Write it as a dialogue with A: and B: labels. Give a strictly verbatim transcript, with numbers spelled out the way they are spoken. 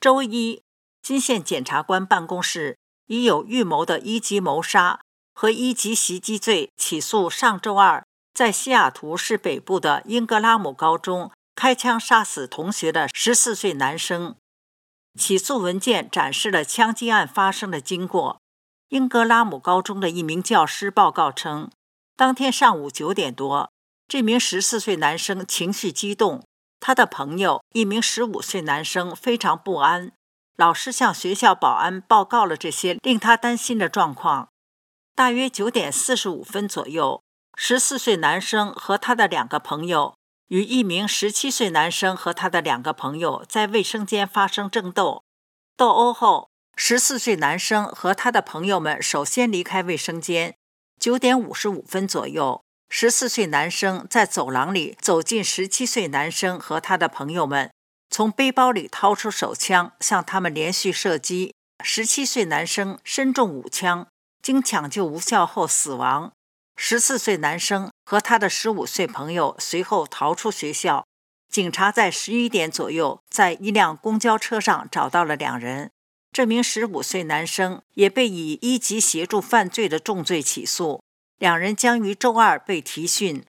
A: 周一，金县检察官办公室以有预谋的一级谋杀和一级袭击罪起诉上周二在西雅图市北部的英格拉姆高中开枪杀死同学的十四岁男生。起诉文件展示了枪击案发生的经过。英格拉姆高中的一名教师报告称，当天上午九点多，这名十四岁男生情绪激动，他的朋友一名十五岁男生非常不安，老师向学校保安报告了这些令他担心的状况。大约九点四十五分左右，十四岁男生和他的两个朋友与一名十七岁男生和他的两个朋友在卫生间发生争斗。斗殴后，十四岁男生和他的朋友们首先离开卫生间。九点五十五分左右，十四岁男生在走廊里走进十七岁男生和他的朋友们，从背包里掏出手枪向他们连续射击。十七岁男生身中五枪，经抢救无效后死亡。十四岁男生和他的十五岁朋友随后逃出学校。警察在十一点左右在一辆公交车上找到了两人。这名十五岁男生也被以一级协助犯罪的重罪起诉，两人将于周二被提讯。